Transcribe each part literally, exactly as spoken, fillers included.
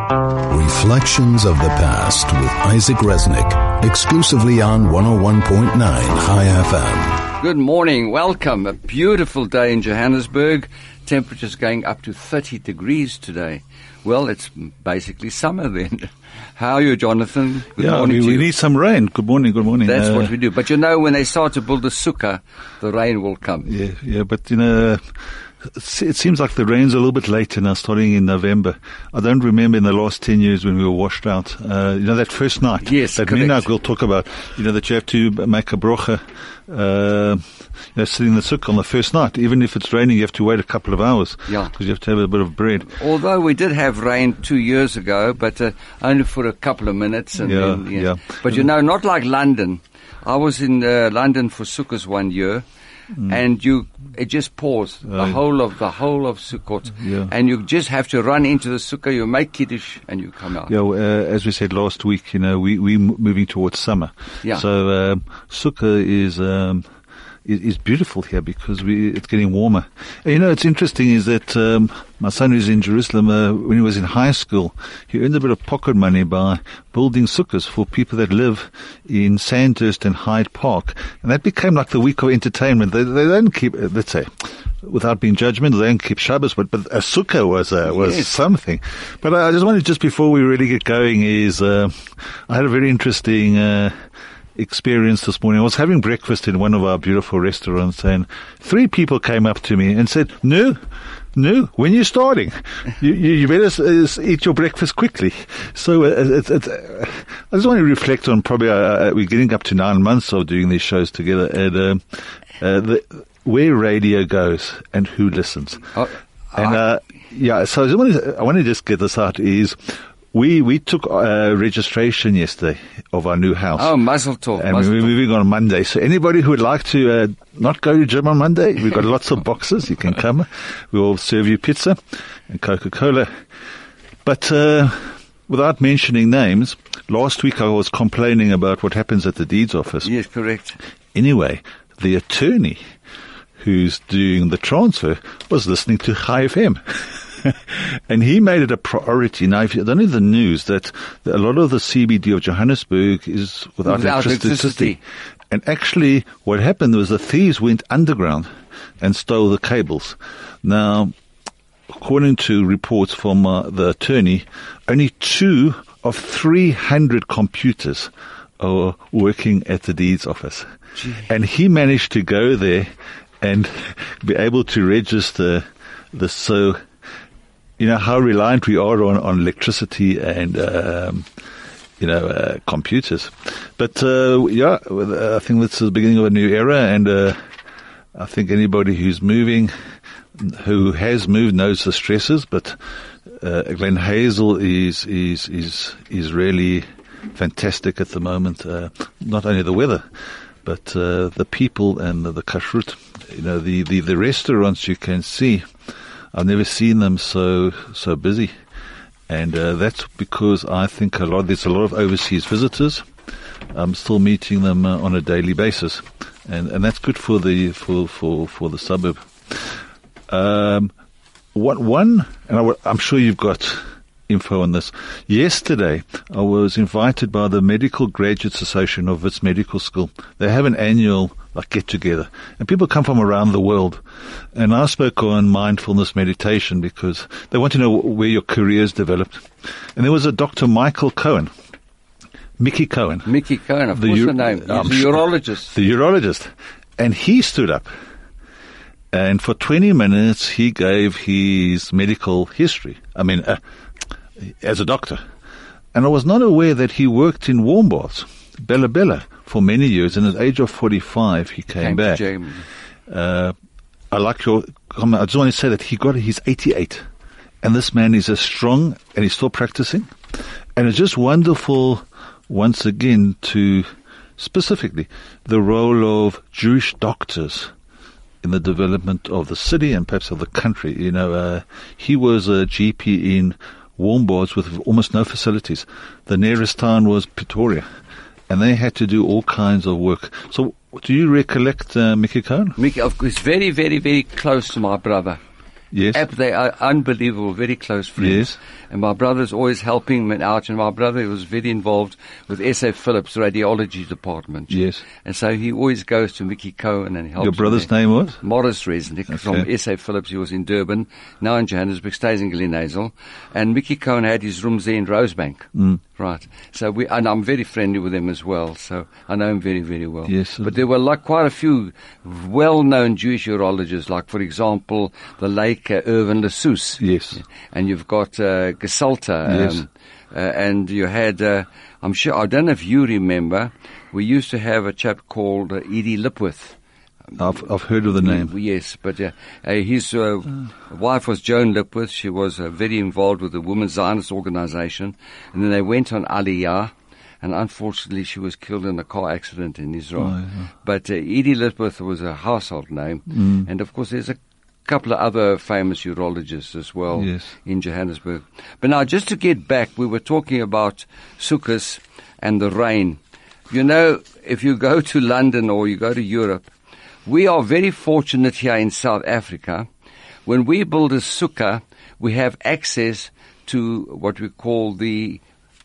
Reflections of the Past with Isaac Resnick, exclusively on one oh one point nine High F M. Good morning, welcome. A beautiful day in Johannesburg. Temperatures going up to thirty degrees today. Well, it's basically summer then. How are you, Jonathan? Good yeah, morning we, to we you. need some rain. Good morning, good morning. That's uh, what we do. But you know, when they start to build a sukkah, the rain will come. Yeah, yeah, but you know, it seems like the rain's a little bit later now, starting in November. I don't remember in the last ten years when we were washed out. Uh, you know, that first night. Yes, that correct. midnight we'll talk about. You know, that you have to make a brocha, uh, you know, sitting in the sukkah on the first night. Even if it's raining, you have to wait a couple of hours. Yeah. Because you have to have a bit of bread. Although we did have rain two years ago, but uh, only for a couple of minutes. And Yeah, then, yeah. yeah. But you know, not like London. I was in uh, London for Sukkot one year. Mm. And you, it just pours the Oh. whole of the whole of Sukkot, Yeah. and you just have to run into the sukkah. You make kiddush and you come out. Yeah, well, uh, as we said last week, you know, we we moving towards summer. Yeah. So um, sukkah is um, is, is beautiful here because we it's getting warmer. And, you know, it's interesting is that um, my son who's in Jerusalem, uh, when he was in high school, he earned a bit of pocket money by building sukkahs for people that live in Sandhurst and Hyde Park, and that became like the week of entertainment. They they don't keep, uh, let's say, without being judgmental, they don't keep Shabbos, but, but a sukkah was uh, was Yes. something. But I just wanted, just before we really get going, is uh, I had a very interesting uh, experience this morning. I was having breakfast in one of our beautiful restaurants, and three people came up to me and said, "No, no, when you're starting, you, you, you better uh, eat your breakfast quickly." So uh, it's, it's, uh, I just want to reflect on probably uh, uh, we're getting up to nine months of doing these shows together, and um, uh, the, where radio goes and who listens. Oh, And I- uh, yeah, so I just want to, I want to just get this out is we we took uh, registration yesterday of our new house. Oh, Mazel Tov. And Mazel we're Tov. moving on Monday. So anybody who would like to uh, not go to gym on Monday, we've got lots of boxes. You can come. We'll serve you pizza and Coca-Cola. But uh, without mentioning names, last week I was complaining about what happens at the deeds office. Yes, correct. Anyway, the attorney who's doing the transfer was listening to High F M. And he made it a priority. Now, if you don't know the news, that a lot of the C B D of Johannesburg is without, Without electricity. electricity. And actually, what happened was the thieves went underground and stole the cables. Now, according to reports from uh, the attorney, only two of three hundred computers are working at the deeds office. Gee. And he managed to go there and be able to register this. So, you know, how reliant we are on, on electricity and, um, you know, uh, computers. But, uh, yeah, I think this is the beginning of a new era, and uh, I think anybody who's moving, who has moved, knows the stresses, but uh, Glen Hazel is, is, is, is really fantastic at the moment. Uh, not only the weather, but uh, the people and the, the kashrut. You know, the, the, the restaurants you can see, I've never seen them so so busy, and uh, that's because I think a lot there's a lot of overseas visitors. I'm still meeting them uh, on a daily basis, and, and that's good for the for for, for the suburb. Um, what one, and I, I'm sure you've got info on this. Yesterday, I was invited by the Medical Graduates Association of Wits Medical School. They have an annual like get together, and people come from around the world. And I spoke on mindfulness meditation because they want to know where your career's developed. And there was a Doctor Michael Cohen, Mickey Cohen, Mickey Cohen, of The course ur- the name. He's I'm a sure- urologist. the urologist, and he stood up. And for twenty minutes, he gave his medical history. I mean, uh, as a doctor. And I was not aware that he worked in warm baths, Bella Bella, for many years. And at the age of forty-five, he came, Came to back. Germany. Uh, I like your comment. I just want to say that he got, he's eighty-eight. And this man is as strong, and he's still practicing. And it's just wonderful, once again, to specifically the role of Jewish doctors in the development of the city and perhaps of the country. You know, uh, he was a G P in warm baths with almost no facilities. The nearest town was Pretoria, and they had to do all kinds of work. So, do you recollect uh, Mickey Cohen? Mickey, of course, very, very, very close to my brother. Yes. Ab- they are unbelievable, very close friends. Yes. And my brother's always helping me out, and my brother was very involved with S A Phillips radiology department. Yes. And so he always goes to Mickey Cohen and helps. Your brother's me. name was? Morris Resnick Okay. from S A Phillips. He was in Durban, now in Johannesburg, stays in Glenazel. And Mickey Cohen had his rooms there in Rosebank. Mm. Right. So we, and I'm very friendly with him as well. So I know him very, very well. Yes. But there were like quite a few well-known Jewish urologists, like for example, the late uh, Irvin Lassus. Yes. And you've got uh, Gesalter. Yes. Um, uh, and you had, uh, I'm sure, I don't know if you remember, we used to have a chap called uh, Edie Lipworth. I've, I've heard of the name. Yes, but uh, uh, his uh, wife was Joan Lipworth. She was uh, very involved with the Women's Zionist Organization. And then they went on Aliyah, and unfortunately she was killed in a car accident in Israel. Oh, yeah. But uh, Edie Lipworth was a household name. Mm. And of course there's a couple of other famous urologists as well Yes. in Johannesburg. But now, just to get back, we were talking about Sukkot and the rain. You know, if you go to London or you go to Europe, we are very fortunate here in South Africa. When we build a sukkah, we have access to what we call the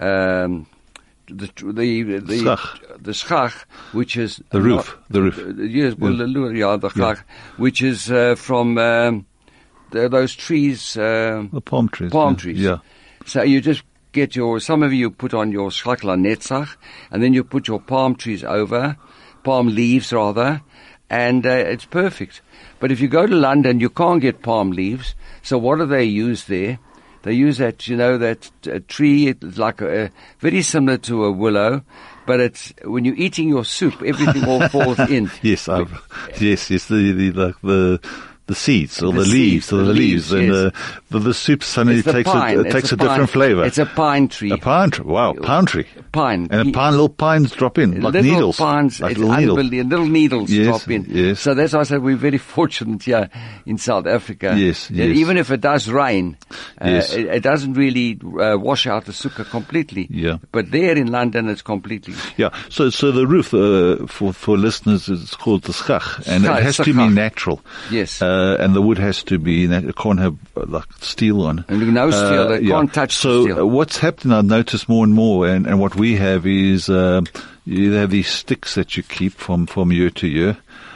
um, the the the Schach. the schach, which is The roof, not- the roof. uh, yes, well, Yeah. the, yeah, the Yeah. schach, which is uh, from um, the, those trees, um, The palm trees. palm yeah. trees. Yeah. So you just get your, some of you put on your schakla netzach, and then you put your palm trees over, palm leaves rather, and uh, it's perfect. But if you go to London, you can't get palm leaves. So what do they use there? They use that, you know, that uh, tree, it's like a, a, very similar to a willow, but it's, when you're eating your soup, everything all falls in. Yes, I've, yes, yes, the, the, the, the, the seeds or The the, seeds, leaves or the the leaves, leaves, and yes. uh, the, the soup suddenly It's the takes pine. a, it It's takes a a, different pine. flavor. It's a pine tree. A pine tree. Wow, pine tree. Pine. And He- a pine, little pines drop in, like little needles. pines, like it's little needles. unbelievable. Little needles Yes, drop in. yes. So that's why I said we're very fortunate here in South Africa. Yes, that yes. Even if it does rain, uh, Yes. it, it doesn't really uh, wash out the sukkah completely. Yeah. But there in London, it's completely. Yeah, so so the roof uh, for for listeners is called the schach, and Schach, it has to schach. be natural. Yes. uh, and the wood has to be. nat- It can't have uh, like steel on. And no steel, they yeah. can't touch the So steel. uh, what's happening? I've noticed more and more, and, and what we have is uh, you either have these sticks that you keep from from year to year,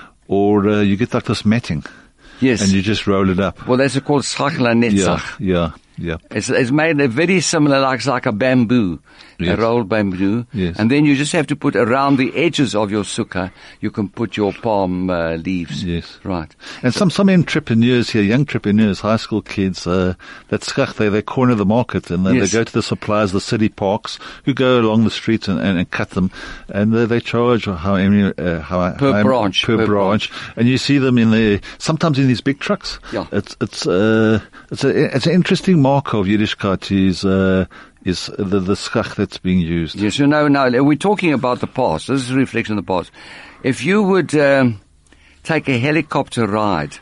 or uh, you get like this matting, Yes. and you just roll it up. well, that's called schakla Yeah, netzach. yeah, yeah. It's, it's made a very similar, like, it's like a bamboo, Yes. a rolled bamboo. Yes. And then you just have to put around the edges of your sukkah, you can put your palm uh, leaves. Yes. Right. And some, some entrepreneurs here, young entrepreneurs, high school kids, uh, that schach, they, they corner the market and they, Yes. they go to the suppliers, the city parks, who go along the streets and, and, and cut them. And they, they charge how many, uh, how, Per how, branch, Per, per branch. And you see them in the, sometimes in these big trucks. Yeah. It's, it's, uh, it's a, it's an interesting mark of Yiddishkeit is, uh, is the, the schach that's being used. Yes, you know, now we're talking about the past. This is a reflection of the past. If you would um, take a helicopter ride,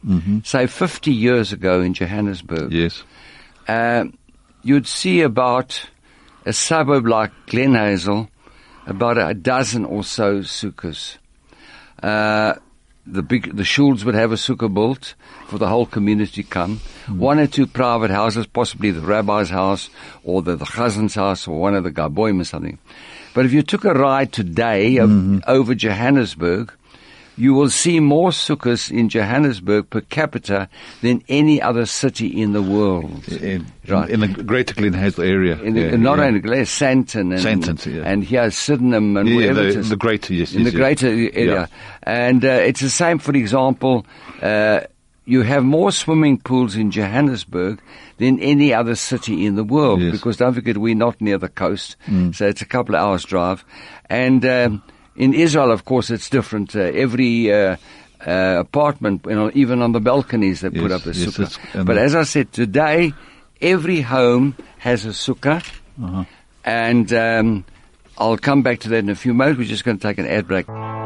say fifty years ago in Johannesburg, Yes. uh, you'd see about a suburb like Glenhazel, about a dozen or so sukkahs. Uh, the big, the shuls would have a sukkah built for the whole community to come. Mm. One or two private houses, possibly the rabbi's house or the, the chazan's house or one of the gaboim or something. But if you took a ride today mm-hmm. of, over Johannesburg, you will see more sukkahs in Johannesburg per capita than any other city in the world. In, Right. in the Greater Glenhazel area. In the, yeah, not yeah. only Glen, Santon and, Santon, yeah. and here Sydenham and Yeah, wherever the, it is. the greater, yes. in yes, the yes. greater area. Yeah. And uh, it's the same, for example, uh, you have more swimming pools in Johannesburg than any other city in the world. Yes. Because don't forget, we're not near the coast, Mm. so it's a couple of hours drive. And um, in Israel, of course, it's different. Uh, every uh, uh, apartment, you know, even on the balconies, they put Yes, up a yes, sukkah. it's- and But the- as I said, today, every home has a sukkah. Uh-huh. And um, I'll come back to that in a few moments. We're just going to take an ad break.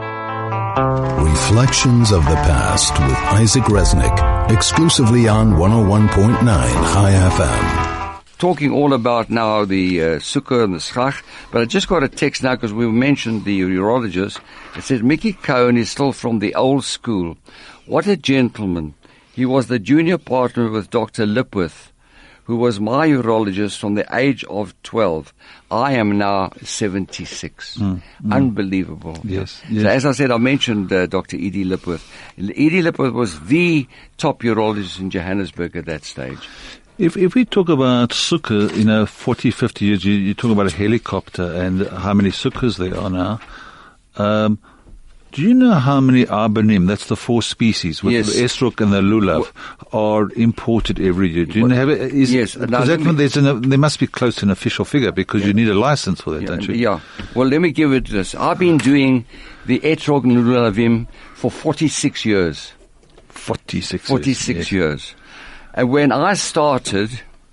Reflections of the Past with Isaac Resnick, exclusively on one oh one point nine High F M. Talking all about now the uh, sukkah and the schach, but I just got a text now because we mentioned the urologist. It said Mickey Cohen is still from the old school. What a gentleman. He was the junior partner with Doctor Lipworth, who was my urologist from the age of twelve. I am now seventy-six. Mm, mm. Unbelievable. Yes, yes. So as I said, I mentioned uh, Doctor Edie Lipworth. Edie Lipworth was the top urologist in Johannesburg at that stage. If if we talk about sukkah, you know, forty, fifty years, you, you talk about a helicopter and how many sukkahs there are now. Um, do you know how many arbonim, that's the four species, with yes. the estrog and the lulav, are imported every year? Do you know, have it, is, yes. Because that one, there's an, there must be close to an official figure because yeah. you need a license for that, yeah, don't you? Yeah. Well, let me give it this. I've been doing the etrog and lulavim for forty-six years. forty-six forty-six years. years. And when I started,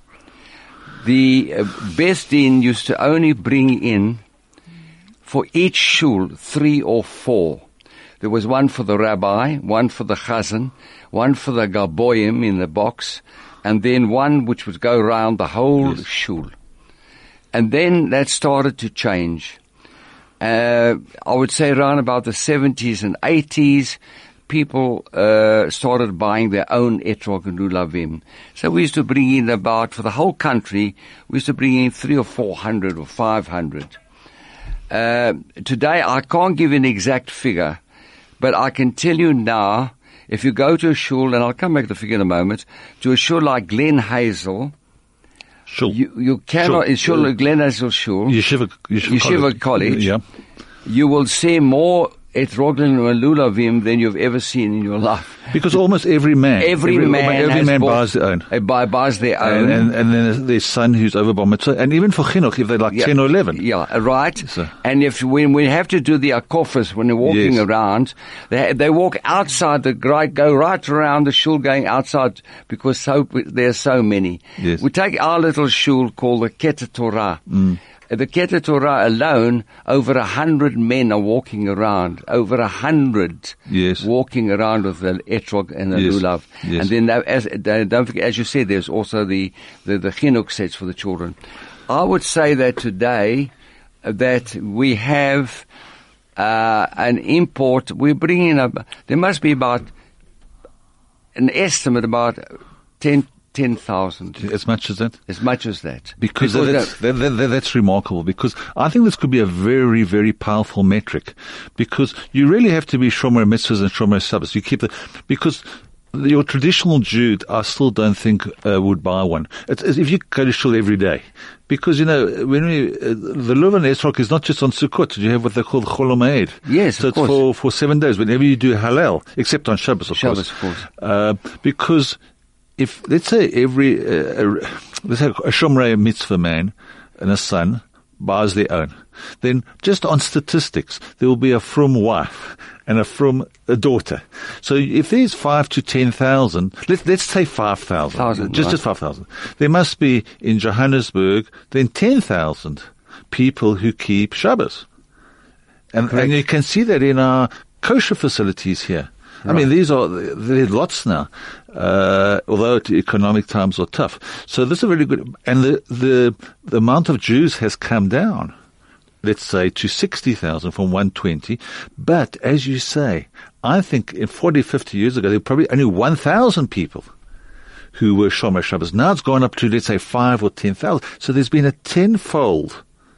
the uh, Beis Din used to only bring in, for each shul, three or four. There was one for the rabbi, one for the chazan, one for the gaboyim in the box, and then one which would go around the whole yes. shul. And then that started to change. Uh, I would say around about the seventies and eighties, people uh, started buying their own etrog and lulavim. So we used to bring in about, for the whole country, we used to bring in three or four hundred or five hundred. Uh, today I can't give an exact figure, but I can tell you now, if you go to a shul, and I'll come back to the figure in a moment, to a shul like Glen Hazel, shul. you, you cannot, in shul, uh, Glen Hazel shul, Yeshiva, Yeshiva, Yeshiva College, College yeah. you will see more etroglen and lulavim than you've ever seen in your life. Because almost every man, every, every man, every has man bought, buys their own. Uh, buy, buys their own. And, and, and then there's son who's over bar mitzvah, and even for chinuch, if they're like yeah, ten or eleven. Yeah, right. So. And if when we have to do the akofas, when they're walking yes. around, they they walk outside the go right around the shul, going outside because so there's so many. Yes. We take our little shul called the Keter Torah. Mm. The Keter Torah alone, over a hundred men are walking around. Over a hundred yes. walking around with the etrog and the yes. lulav. Yes. And then, they, as, they, don't forget, as you said, there's also the, the, the chinuch sets for the children. I would say that today, uh, that we have uh, an import, we bring in, a, there must be about, an estimate about ten ten thousand. As much as that? As much as that. Because, because that's, that, that, that, that's remarkable, because I think this could be a very, very powerful metric, because you really have to be Shomer Mitzvahs and Shomer Shabbos. You keep the, because your traditional Jew, I still don't think uh, would buy one. It's, it's if you go to shul every day. Because, you know, when we, uh, the Luv and Esrog is not just on Sukkot. You have what they call the Chol HaMoed. Yes, so of it's course. for, for seven days, whenever you do Hallel, except on Shabbos, of Shabbos, course. of course. Uh, because if, let's say every, uh, let's say a Shomrei mitzvah man and a son buys their own, then just on statistics, there will be a frum wife and a frum a daughter. So if there's five to ten thousand, let's, let's say five thousand. Thousand, just, right. just five thousand. There must be in Johannesburg then ten thousand people who keep Shabbos. And, and you can see that in our kosher facilities here. Right. I mean, these are, there are lots now, uh, although economic times are tough. So this is really good. And the, the, the amount of Jews has come down, let's say, to sixty thousand from one hundred twenty. But as you say, I think in forty, fifty years ago, there were probably only one thousand people who were Shomer Shabbos. Now it's gone up to, let's say, five or ten thousand. So there's been a tenfold,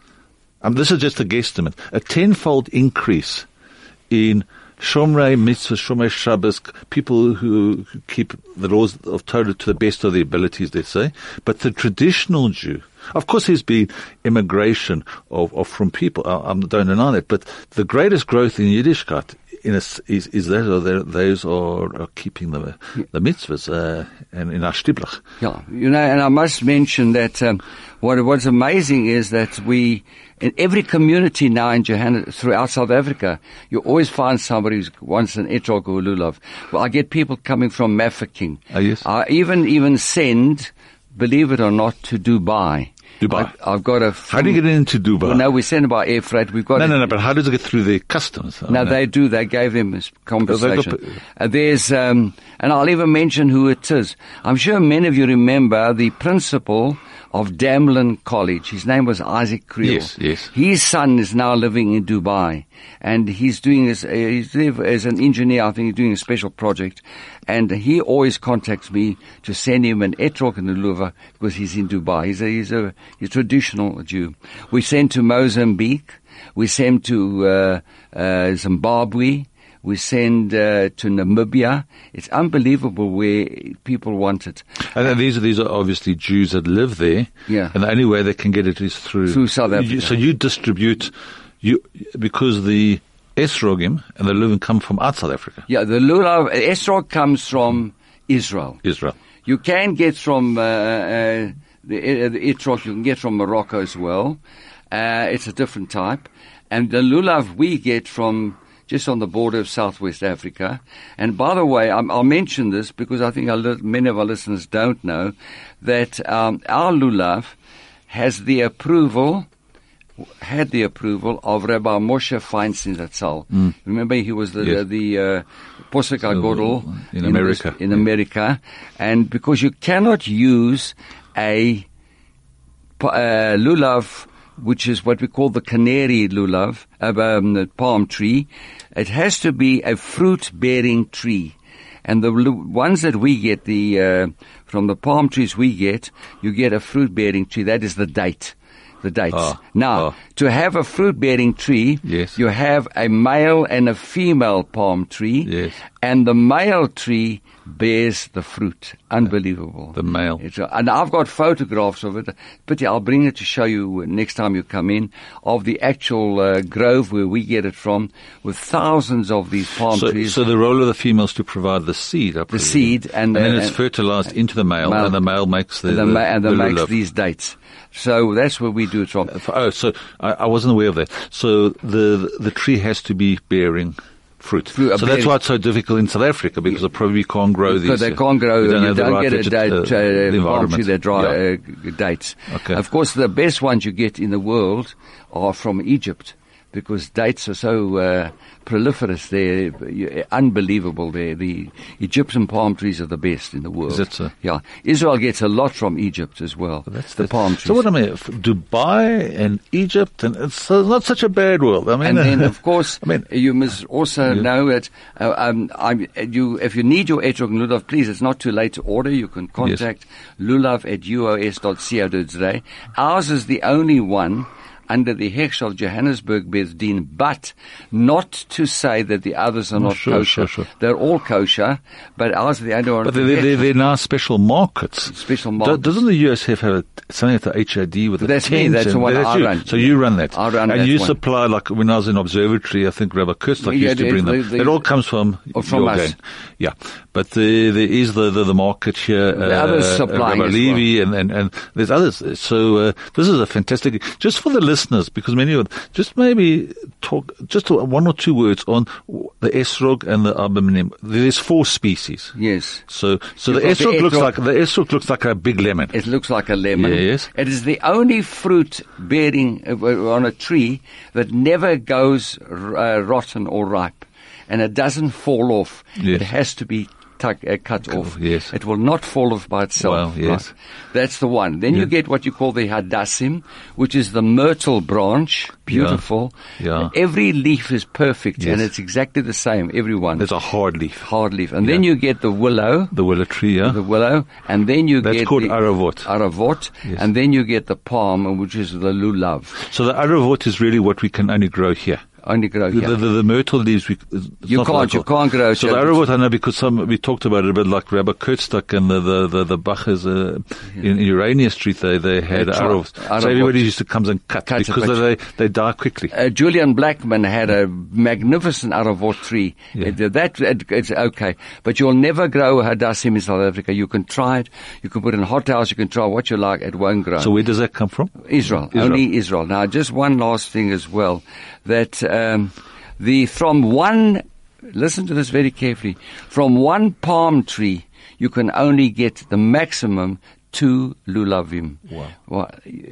um, this is just a guesstimate, a tenfold increase in Shomrei mitzvah, Shomrei Shabbos, people who keep the laws of Torah to the best of their abilities, let's say. But the traditional Jew, of course there's been immigration of, of from people, I, I don't deny that, but the greatest growth in Yiddishkeit in a, is, is that or those are, are keeping the, the mitzvahs uh, and in our shtiblach. Yeah, you know, and I must mention that um, what what's amazing is that we, in every community now in Johannesburg, throughout South Africa, you always find somebody who wants an etrog or lulav. Well, I get people coming from Mafeking. Oh, yes. I even, even send, believe it or not, to Dubai. Dubai. I, I've got a... How do you get into Dubai? Well, no, we send it by air freight. We've got no, a, no, no, but how does it get through the customs? No, I mean, they do. They gave them this compensation. Got, uh, there's, um, and I'll even mention who it is. I'm sure many of you remember the principal of Damlin College. His name was Isaac Creel. Yes, yes. His son is now living in Dubai, and he's doing this, uh, he's there as an engineer. I think he's doing a special project, and he always contacts me to send him an etrog and a lulav because he's in Dubai. He's a, he's a, he's a traditional Jew. We send to Mozambique. We send to uh, uh, Zimbabwe. We send uh, to Namibia. It's unbelievable where people want it. And then these are these are obviously Jews that live there. Yeah. And the only way they can get it is through Through South Africa. You, so you distribute you because the esrogim and the lulav come from outside Africa. Yeah, the lulav esrog comes from Israel. Israel. You can get from uh, uh, the, uh, the etrog. You can get from Morocco as well. Uh, it's a different type, and the lulav we get from just on the border of Southwest Africa. And by the way, I'm, I'll mention this because I think our, li- many of our listeners don't know that um, our lulav has the approval, had the approval of Rabbi Moshe Feinstein Zatzal. Mm. Remember, he was the yes. the, the uh, Posek HaGodol in America. In, this, in America, and because you cannot use a uh, lulav, which is what we call the canary lulav, uh, um, the palm tree. It has to be a fruit-bearing tree. And the lu- ones that we get, the uh, from the palm trees we get, you get a fruit-bearing tree. That is the date. The dates. Oh, now, oh. to have a fruit-bearing tree, yes. you have a male and a female palm tree. Yes. And the male tree bears the fruit. Unbelievable. The male. It's, uh, and I've got photographs of it. But yeah, I'll bring it to show you next time you come in, of the actual uh, grove where we get it from, with thousands of these palm so, trees. So the role of the female is to provide the seed. I the seed. And, and then uh, it's and fertilized into the male, male, and the male makes the, and the, the, ma- and the the makes lulav. these dates. So that's where we do it from. Oh, so I, I wasn't aware of that. So the the tree has to be bearing fruit. Fruit, uh, so that's bearing. why it's so difficult in South Africa, because they probably can't grow these. Because they can't grow, you don't, you have the don't right get a veget- date, uh, uh, the palm tree environment. that dry, Yeah. uh, dates. Okay. Of course, the best ones you get in the world are from Egypt, because dates are so uh, proliferous there, you- unbelievable there. The Egyptian palm trees are the best in the world. Is that so? Yeah. Israel gets a lot from Egypt as well, That's the the- palm trees. So what I mean, f- Dubai and Egypt, and it's uh, not such a bad world. I mean, And then, of course, I mean, you must also Yeah. know that uh, um, I'm, you, if you need your etrog and lulav, please, it's not too late to order. You can contact lulav at u o s dot co dot z a. Ours is the only one under the Hechsh of Johannesburg Beth Din, but not to say that the others are Oh, not sure, kosher. sure, sure. They're all kosher, but ours are the only one. but they're, they're, they're now special markets. Special Do- markets. Doesn't the U S have a, something at the H I D with the That's me, tent that's and- the one that's I you. run. So you run that. I run and that you one. supply, like when I was in observatory, I think Rabbi Kurstak Yeah, used to the- bring them. the- the- it all comes from, Oh, from your us. gang. Yeah. But uh, there is the, the, the market here. The uh, others uh, supplying Rabbi as Levy and, and, and there's others. So uh, this is a fantastic, just for the listeners, because many of just maybe talk, just one or two words on the esrog and the abanim. There's four species. Yes. So, so You've the got the esrog looks etrog- like, the esrog looks like a big lemon. It looks like a lemon. Yes. It is the only fruit bearing uh, on a tree that never goes uh, rotten or ripe. And it doesn't fall off. Yes. It has to be tuck, uh, cut off. yes. It will not fall off by itself. Well, yes. Right? That's the one. Then Yeah. you get what you call the hadassim, which is the myrtle branch. Beautiful. Yeah. Every leaf is perfect, Yes. and it's exactly the same, every one. There's a hard leaf. Hard leaf. And then Yeah. you get the willow. The willow tree, yeah? The willow, and then you That's get called the aravot. aravot, Yes. and then you get the palm, which is the lulav. So the aravot is really what we can only grow here. Only grow The, here. the, the myrtle leaves, we, it's You not can't- local. you can't grow So it. the aravot, I know because some, we talked about it a bit, like Rabbi Kurtztak and the, the, the, the Bachers, uh, in Urania Street, they, they had They tried- aravot. aravot. So everybody used to come and cut, Cut it, because but- they, they die quickly. Uh, Julian Blackman had a magnificent aravot tree. Yeah. Uh, that it, it's okay, but you'll never grow hadassim in South Africa. You can try it. You can put it in a hot house. You can try what you like. It won't grow. So where does that come from? Israel, Israel. only Israel. Now, just one last thing as well, that um, the from one, listen to this very carefully, from one palm tree you can only get the maximum two lulavim. Wow. Well,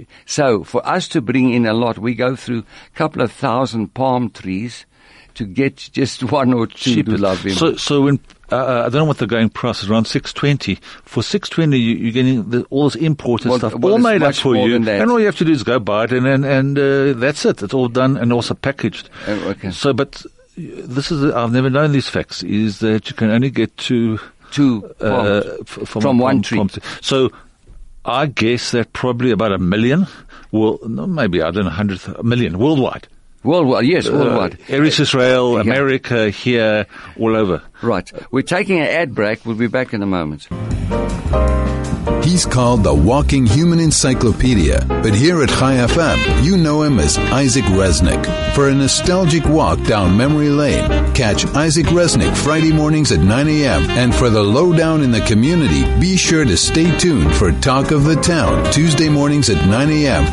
so for us to bring in a lot, we go through a couple of thousand palm trees to get just one or two Cheapest. lulavim. So, so when uh, I don't know what the going price is, around six twenty. For six twenty, you, you're getting the, all this imported Well, stuff well, all it's made up much for more you. than that. And all you have to do is go buy it, and and, and uh, that's it. It's all done and also packaged. Oh, okay. So, but this is, I've never known these facts, is that you can only get two, Two uh, farms. f- from, From one tree. so, I guess that probably about a million, well, no, maybe, I don't know, hundred, a million worldwide. Worldwide, yes, worldwide. Uh, Eretz Israel, Yeah. America, here, all over. Right. We're taking an ad break. We'll be back in a moment. He's called the walking human encyclopedia, but here at Chai F M, you know him as Isaac Resnick. For a nostalgic walk down memory lane, catch Isaac Resnick Friday mornings at nine a.m. And for the lowdown in the community, be sure to stay tuned for Talk of the Town, Tuesday mornings at nine a.m.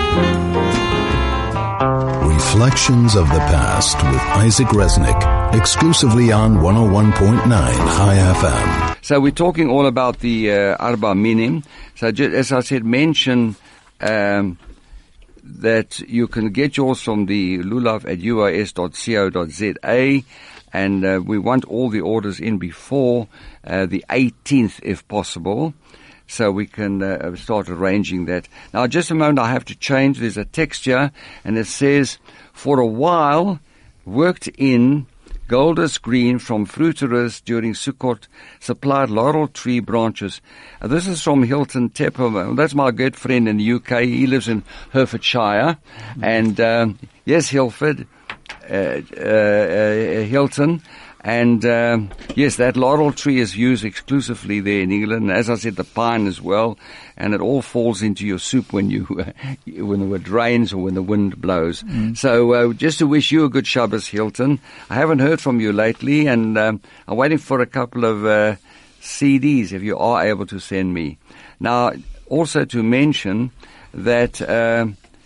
Reflections of the Past with Isaac Resnick, exclusively on one oh one point nine Chai F M. So we're talking all about the uh, Arba Minim. So just, as I said, mention um, that you can get yours from the lulav at u i s dot co dot z a, and uh, we want all the orders in before uh, the eighteenth if possible, so we can uh, start arranging that. Now, just a moment, I have to change. There's a texture, and it says, for a while, worked in Golders Green from fruiterers during Sukkot, supplied laurel tree branches. Uh, this is from Hilton Tepper. That's my good friend in the U K. He lives in Herefordshire. Mm-hmm. And, um, yes, Hilford, uh, uh, uh, Hilton. And, um, yes, that laurel tree is used exclusively there in England. And as I said, the pine as well. And it all falls into your soup when you, uh, when it rains or when the wind blows. Mm. So, uh, just to wish you a good Shabbos, Hilton. I haven't heard from you lately, and um, I'm waiting for a couple of uh, C Ds if you are able to send me. Now, also to mention that uh,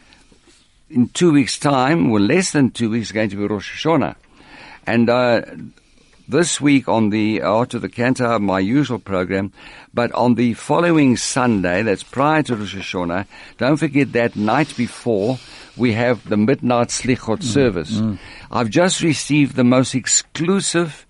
in two weeks' time, well, less than two weeks, is going to be Rosh Hashanah. And uh, this week on the after the Cantor, my usual program, but on the following Sunday, that's prior to Rosh Hashanah, don't forget that night before, we have the midnight Slichot mm, service. Mm. I've just received the most exclusive,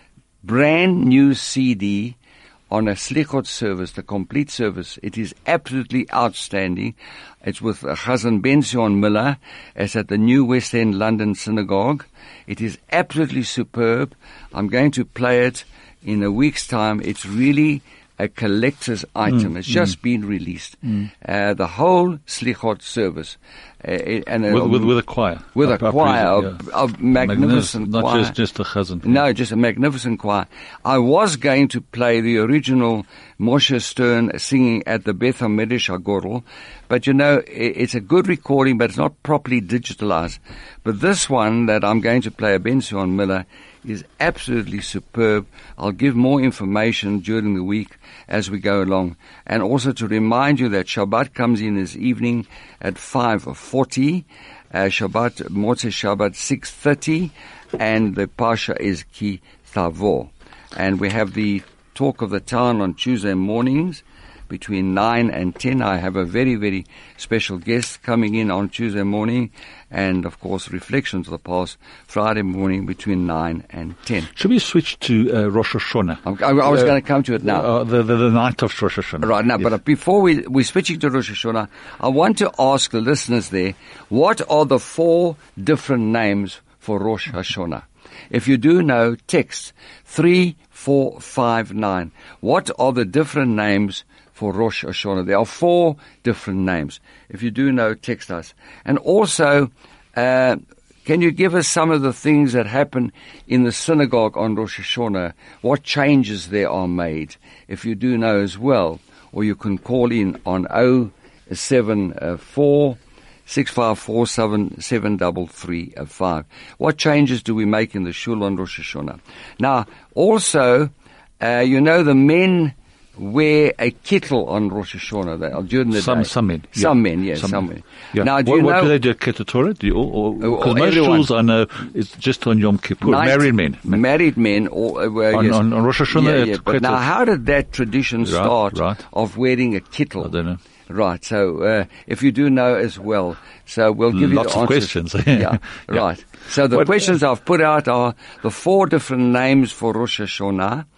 brand new C D on a Slichot service, the complete service. It is absolutely outstanding. It's with Chazan Ben-Zion Miller. It's at the New West End London Synagogue. It is absolutely superb. I'm going to play it in a week's time. It's really a collector's item. Mm, it's just mm. been released. Mm. Uh, the whole Slichot service. Uh, and with, with, with a choir. With I, a choir I of, yeah. of magnificent Not choir. just, just a chazan. No, just a magnificent choir. I was going to play the original Moshe Stern singing at the Beth HaMedrash HaGodel, but you know, it's a good recording, but it's not properly digitalized. But this one that I'm going to play, Ben-Zion Miller, is absolutely superb. I'll give more information during the week as we go along. And also to remind you that Shabbat comes in this evening at five forty, uh, Shabbat, Motzei Shabbat six thirty, and the Pasha is Ki Tavo. And we have the Talk of the Town on Tuesday mornings between nine and ten. I have a very, very special guest coming in on Tuesday morning, and of course Reflections of the Past Friday morning between nine and ten. Should we switch to uh, Rosh Hashanah? I, I was uh, going to come to it now. Uh, the, the, the night of Rosh Hashanah. Right, now, yes. But before we, we're switching to Rosh Hashanah, I want to ask the listeners there, what are the four different names for Rosh Hashanah? If you do know, text three four five nine. What are the different names for Rosh Hashanah? There are four different names. If you do know, text us. And also, uh, can you give us some of the things that happen in the synagogue on Rosh Hashanah? What changes there are made? If you do know as well, or you can call in on oh seven four six five four seven seven three three five. What changes do we make in the shul on Rosh Hashanah? Now, also, uh, you know, the men wear a kittel on Rosh Hashanah they, during the some, day. Some men. Some yeah. men, yes, some, some men. men. Yeah. Now, do what, you what know, do they do at Keter Torah? Do you, or, because most everyone. shuls I know it's just on Yom Kippur. Night, married men. Married men. Or, uh, on, yes. on, on Rosh Hashanah yeah, at yeah. But now, how did that tradition right, start right. of wearing a kittel? I don't know. Right, so uh, if you do know as well, so we'll give you Lots the answers. Lots of questions. yeah, yeah, right. So the what, questions I've put out are the four different names for Rosh Hashanah,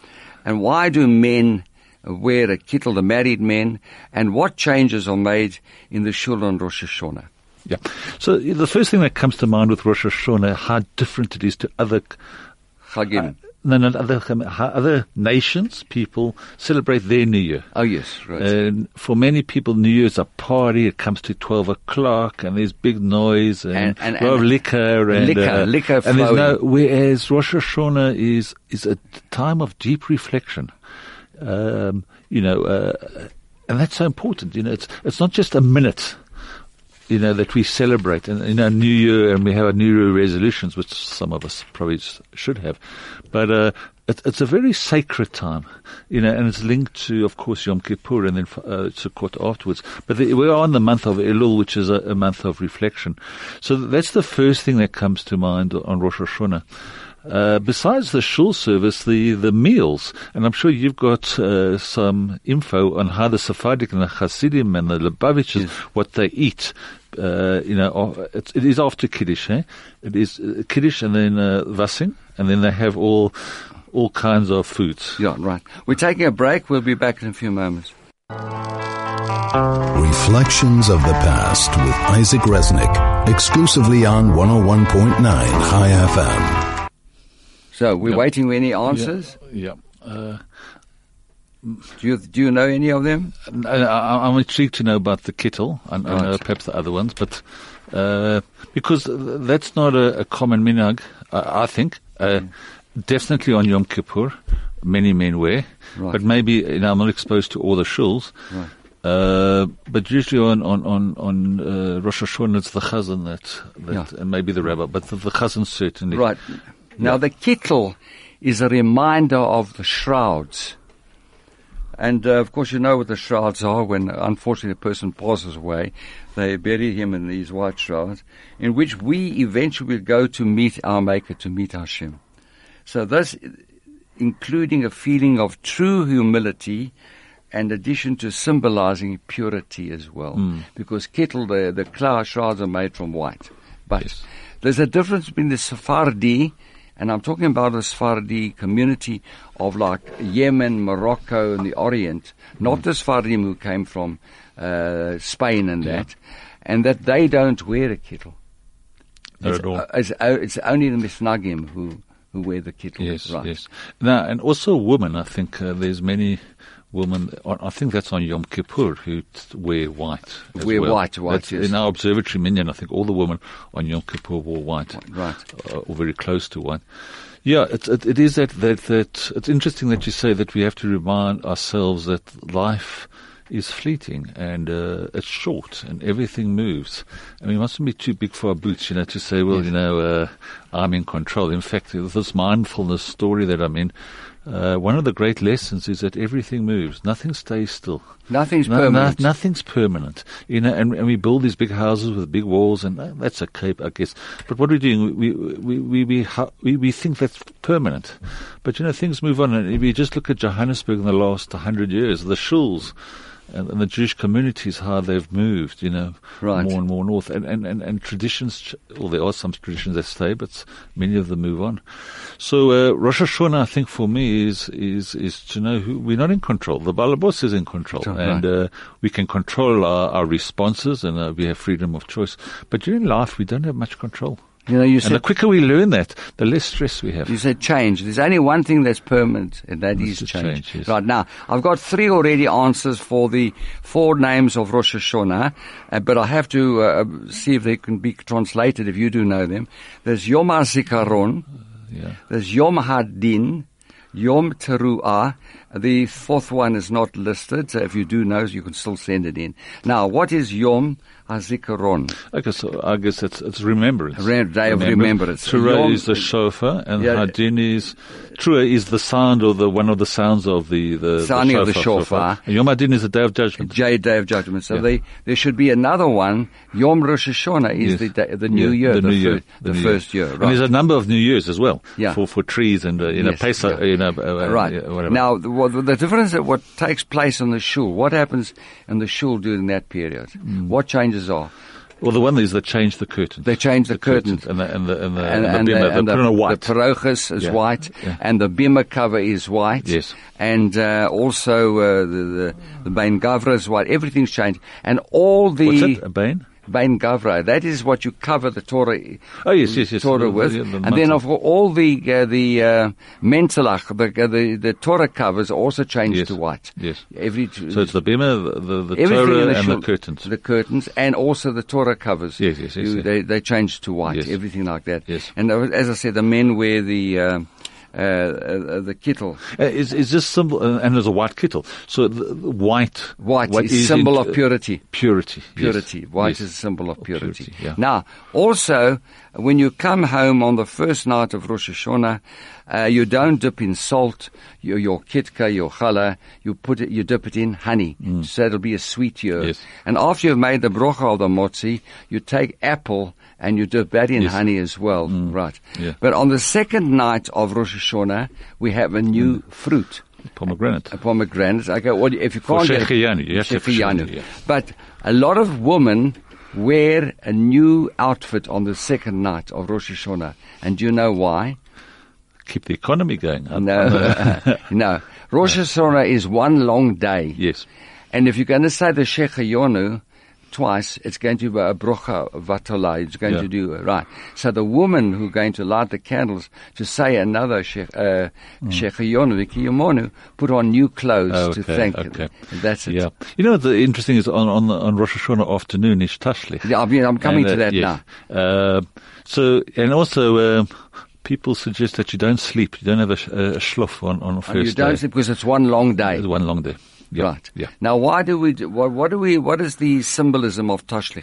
And why do men wear a kittel, the married men, and what changes are made in the shul on Rosh Hashanah? Yeah. So the first thing that comes to mind with Rosh Hashanah, how different it is to other Chagim. Uh, no, no, other, how other nations, people celebrate their New Year. Oh, yes, right. And for many people, New Year is a party. It comes to twelve o'clock, and there's big noise and, And- and- a lot of and liquor. And, liquor, uh, liquor and there's no, flowing. whereas Rosh Hashanah is, is a time of deep reflection. Um, you know, uh, and that's so important. You know, it's, it's not just a minute, you know, that we celebrate, and in our New Year, and we have our New Year resolutions, which some of us probably s- should have, but uh, it, it's a very sacred time, you know, and it's linked to, of course, Yom Kippur and then uh, Sukkot afterwards. But the, we're on the month of Elul, which is a, a month of reflection. So that's the first thing that comes to mind on Rosh Hashanah. Uh, besides the shul service, the, the meals, and I'm sure you've got uh, some info on how the Sephardic and the Hasidim and the Lubavitchers, Yes. what they eat. Uh, you know, it's, it is after Kiddush, eh? It is uh, Kiddush and then uh, Vasim, and then they have all all kinds of foods. Yeah, right. We're taking a break. We'll be back in a few moments. Reflections of the Past with Isaac Resnick, exclusively on one oh one point nine High F M. So we're Yeah. waiting for any answers. Yeah. Uh, Do you do you know any of them? I, I, I'm intrigued to know about the kittel. I, I know Right. perhaps the other ones, but uh, because that's not a, a common minhag, I, I think. Uh, definitely on Yom Kippur, many men wear, Right. but maybe, you know, I'm not exposed to all the shuls. Right. Uh, but usually on on on, on uh, Rosh Hashanah, it's the chazan that, that Yeah. and maybe the rabbi, but the, the chazan certainly. Right. Now the kittel is a reminder of the shrouds. And uh, of course you know what the shrouds are. When unfortunately a person passes away, they bury him in these white shrouds, in which we eventually will go to meet our Maker, to meet Hashem. So this, including a feeling of true humility, in addition to symbolizing purity as well. Mm. Because kittel, the, the cloud shrouds are made from white. But Yes. there's a difference between the Sephardi, and I'm talking about the Sephardi community of like Yemen, Morocco, and the Orient, not the Sephardim who came from uh, Spain and Yeah. that, and that they don't wear a kittel. Not It's, at all. uh, it's, uh, it's only the Misnagim who, who wear the kittel. Yes, right. yes. Now, and also women, I think uh, there's many women, on, I think that's on Yom Kippur, who t- wear white. as Wear well. white, white, That's yes. in our observatory minyan, I think all the women on Yom Kippur wore white. Right. Uh, or very close to white. Yeah, it, it, it is that, that, that, it's interesting that you say that we have to remind ourselves that life is fleeting and uh, it's short and everything moves. And we mustn't be too big for our boots, you know, to say, well, Yes. you know, uh, I'm in control. In fact, this mindfulness story that I'm in, uh, one of the great lessons is that everything moves. Nothing stays still. Nothing's No, no, permanent. nothing's permanent. You know, and, and we build these big houses with big walls, and uh, that's a cape, I guess. But what we're doing, we we we we, ha- we we think that's permanent. But you know, things move on. And if you just look at Johannesburg in the last hundred years, the shuls and, and the Jewish communities, how they've moved, you know, Right. more and more north. And and and, and traditions, ch- well, there are some traditions that stay, but many of them move on. So uh, Rosh Hashanah, I think, for me is is is to know who we're not in control. The Balabos is in control, Right. and uh, we can control our, our responses, and uh, we have freedom of choice. But during life, we don't have much control. You know, you And the said, quicker we learn that, the less stress we have. you said change. There's only one thing that's permanent, and that That's is the change. change, yes. Right now, I've got three already answers for the four names of Rosh Hashanah, uh, but I have to uh, see if they can be translated if you do know them. There's Yom HaZikaron, Yeah. there's Yom HaDin, Yom Teruah. The fourth one is not listed, so if you do know, you can still send it in. Now, what is Yom HaZikaron? Okay, so I guess it's, it's remembrance. Re- day of remembrance. Trua Yom- is the shofar, and Yeah. Hadin is Trua is the sound or the one of the sounds of the the, Sounding the of the shofar. And Yom Hadin is the day of judgment. J Day of Judgment. So Yeah. they, there should be another one. Yom Rosh Hashanah is Yes. the day, the new Yeah, year, the, new year, fir- the new first year. And Right. there's a number of New Years as well. Yeah. For for trees and uh, you know Yes, Pesach, yeah. you know uh, uh, Right. yeah, whatever. Now, the, what, the difference of what takes place in the shul, what happens in the shul during that period? Mm. What changes are? Well, the one is they changed the curtains. They changed the, the curtains. curtains. And the, and the, and the, and, and and the bimmer. the, They and put the, on a white. The parochus is Yeah. white, Yeah. and the bimmer cover is white. Yes. And uh, also uh, the, the, the Bain Gavra is white. Everything's changed. And all the... What's that? A Bain? Bain Gavra. That is what you cover the Torah. Oh yes, yes, yes. Torah The- with, the- the and then mountain. of all the uh, the uh, mentalach, the, uh, the the Torah covers are also changed Yes. to white. Yes. Every So it's the bimmer, the, the, the everything Torah, in the and shul- the curtains. the curtains, and also the Torah covers. Yes, yes, yes, You- yes. They they changed to white. Yes. Everything like that. Yes. And uh, as I said, the men wear the. Uh, uh, uh, the kittel. Uh, is is this symbol? Uh, and there's a white kittel. So the, the white, White is symbol in- of purity. Purity. yes. Purity. White Yes. is a symbol of purity. purity, yeah. Now, also, when you come home on the first night of Rosh Hashanah, uh, you don't dip in salt, your, your kitka, your challah, you put it, you dip it in honey. So it'll be a sweet year. Yes. And after you've made the brocha of the motzi, you take apple and you dip that in Yes. honey as well. Right. Yeah. But on the second night of Rosh Hashanah, we have a new fruit. Pomegranate. A pomegranate. Okay, well, if you For can't get Shechiyanu, you have to have Shechiyanu. Shechiyanu, yeah. But a lot of women wear a new outfit on the second night of Rosh Hashanah. And do you know why? Keep the economy going. Uh, No, no. Rosh Hashanah is one long day. Yes. And if you're going to say the Shechiyanu twice, it's going to be a brocha vatola. It's going Yeah. to do, right. So the woman who's going to light the candles to say another Shech, uh, Shechiyonu, Vikiyomonu, put on new clothes Oh, to okay, thank okay. it. And that's it. Yeah. You know, the interesting is on, on, on Rosh Hashanah afternoon is Tashlich. Yeah, I mean, I'm coming And, to uh, that yes. now. Uh, so, and also, um, people suggest that you don't sleep. You don't have a, sh- a shlof on, on a first And you don't day. sleep because it's one long day. It's one long day. Yeah. Right. Yeah. Now, why do we, do, what, what do we, what is the symbolism of Tashlich?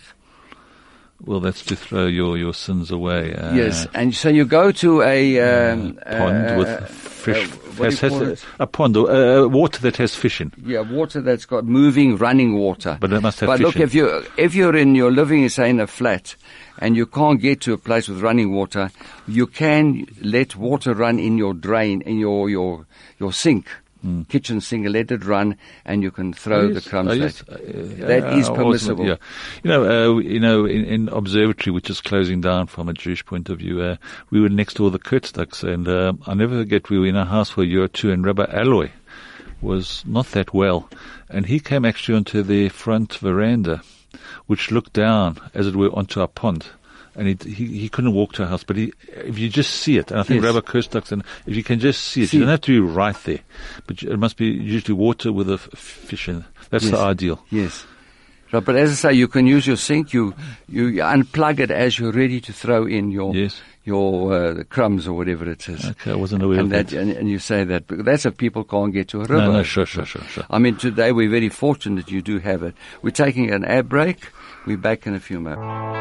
Well, that's to throw your, your sins away. Uh, Yes. And so you go to a, um, pond uh, with uh, fish. uh, what do has, you has call a, it? a pond, uh, water that has fish in. Yeah, water that's got moving, running water. But it must have But fish look, in. if you if you're in your living, say in a flat, and you can't get to a place with running water, you can let water run in your drain, in your your your sink, Mm. kitchen sink, and let it run, and you can throw Oh, the yes. crumbs. Oh, back. yes. Uh, That uh, is uh, permissible. Yeah. You know, uh, you know, in, in observatory, which is closing down from a Jewish point of view, uh, we were next to all the Kurtzducks, and um, I never forget we were in a house for a year or two, and Rabbi Alloy was not that well, and he came actually onto the front veranda, which looked down, as it were, onto our pond. And he, he he couldn't walk to our house, but he, if you just see it, and I think Yes. Rabbi Kurtzducks, and if you can just see it, See you don't it. have to be right there, but you- it must be usually water with a f- fish in. That's Yes. the ideal. Yes. Right, but as I say, you can use your sink. You you unplug it as you're ready to throw in your Yes. your uh, crumbs or whatever it is. Okay, I wasn't aware And of that, that. and, and you say that, but that's if people can't get to a river. No, no, sure, sure, sure, sure. I mean, today we're very fortunate you do have it. We're taking an ad break. We're back in a few moments.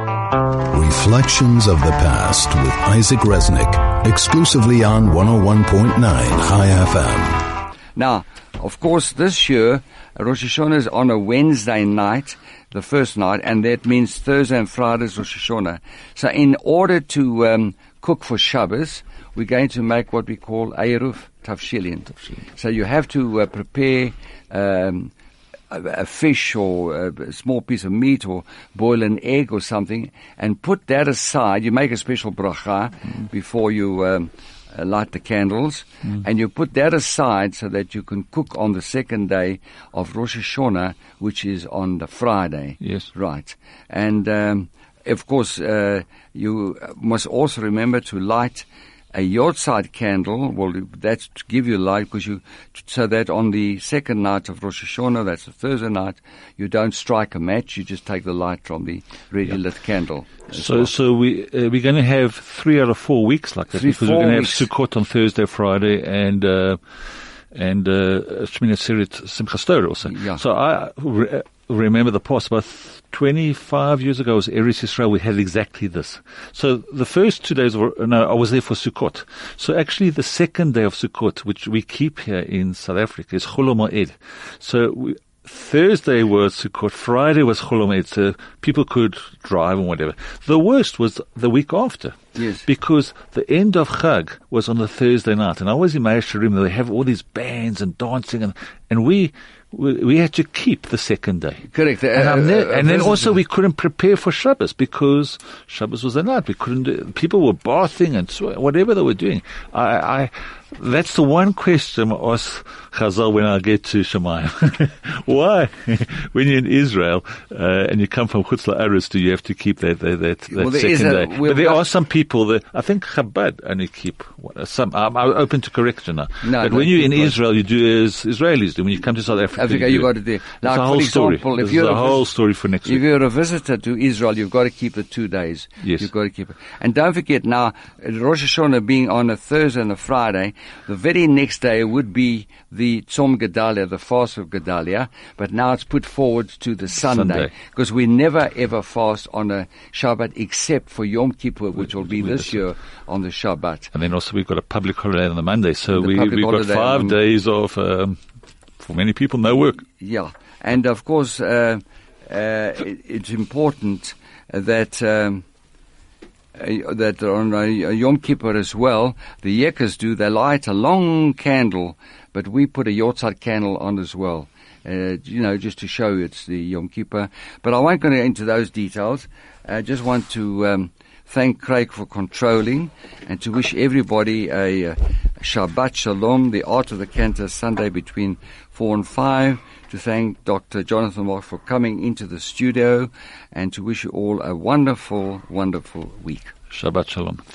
Reflections of the Past with Isaac Resnick, exclusively on one oh one point nine High F M. Now, of course, this year, Rosh Hashanah is on a Wednesday night, the first night, and that means Thursday and Friday is Rosh Hashanah. So in order to um, cook for Shabbos, we're going to make what we call Eruv Tavshilin. So you have to uh, prepare um, a, a fish or a small piece of meat or boil an egg or something and put that aside. You make a special bracha mm. before you um, uh, light the candles, mm. and you put that aside so that you can cook on the second day of Rosh Hashanah, which is on the Friday. Yes. Right. And um, of course, uh, you must also remember to light a Yortzeit candle. Well, that's to give you light, because you, so that on the second night of Rosh Hashanah, that's the Thursday night, you don't strike a match. You just take the light from the ready lit candle. as So, well. so we uh, we're going to have three out of four weeks like that, Three, because four we're going to have weeks. Sukkot on Thursday, Friday, and uh, and uh, Shmini Atzeret Simchas Torah also. Yeah. So I re- remember the past about twenty-five years ago, was Eretz Yisrael. We had exactly this. So the first two days, were, no, I was there for Sukkot. So actually, the second day of Sukkot, which we keep here in South Africa, is Chol Moed. So we, Thursday was Sukkot, Friday was Chol Moed, so people could drive and whatever. The worst was the week after. Yes. Because the end of Chag was on the Thursday night, and I was in Meir Sharim, they have all these bands and dancing, and, and we, we, we had to keep the second day. Correct. Uh, And, I'm ne- uh, and then visitor- also we couldn't prepare for Shabbos because Shabbos was the night. We couldn't do, people were bathing and so, whatever they were doing. I, I, that's the one question I ask Chazal when I get to Shemayim. Why? When you're in Israel, uh, and you come from Chutz La'aretz, do you have to keep that, that, that, that Well, there second is a- day? we've But there got- are some people that, I think Chabad only keep some, I'm, I'm open to correction now. No, but no, when you're in keep on. Israel, you do as Israelis do. When you come to South Africa, Africa, you you do. got to do. It's Like, a for whole story. example, This if is you're a a whole vis- story for next If week. you're a visitor to Israel, you've got to keep the two days. Yes. You've got to keep it. And don't forget now, Rosh Hashanah being on a Thursday and a Friday, the very next day would be the Tzom Gedalia, the fast of Gedalia, but now it's put forward to the Sunday. Sunday. Because we never ever fast on a Shabbat except for Yom Kippur, which will be we- this year on the Shabbat. And then also we've got a public holiday on the Monday, so The we, public we've got holiday five on- days of, um, for many people, no work. Yeah, and of course, uh, uh, it, it's important that um, uh, that on a, a Yom Kippur as well, the Yekas do. They light a long candle, but we put a Yortzeit candle on as well. Uh, you know, just to show it's the Yom Kippur. But I won't go into those details. I just want to um, thank Craig for controlling and to wish everybody a, uh Shabbat Shalom, the Art of the Cantor, Sunday between four and five. To thank Doctor Jonathan Mock for coming into the studio and to wish you all a wonderful, wonderful week. Shabbat Shalom.